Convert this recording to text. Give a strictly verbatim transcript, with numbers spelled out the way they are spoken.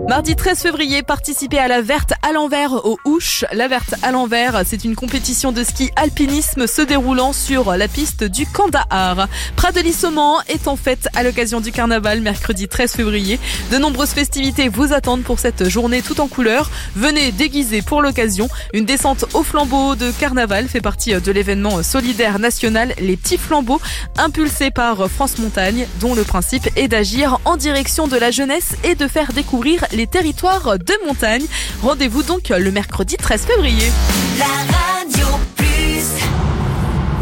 Mardi treize février, participez à la Verte à l'envers au Ouche. La Verte à l'envers, c'est une compétition de ski alpinisme se déroulant sur la piste du Kandahar. Prat-de-Lissomment est en fête à l'occasion du carnaval mercredi treize février. De nombreuses festivités vous attendent pour cette journée tout en couleurs. Venez déguiser pour l'occasion. Une descente au flambeau de carnaval fait partie de l'événement solidaire national Les Petits Flambeaux, impulsé par France Montagne, dont le principe est d'agir en direction de la jeunesse et de faire découvrir les territoires de montagne. Rendez-vous donc le mercredi treize février. La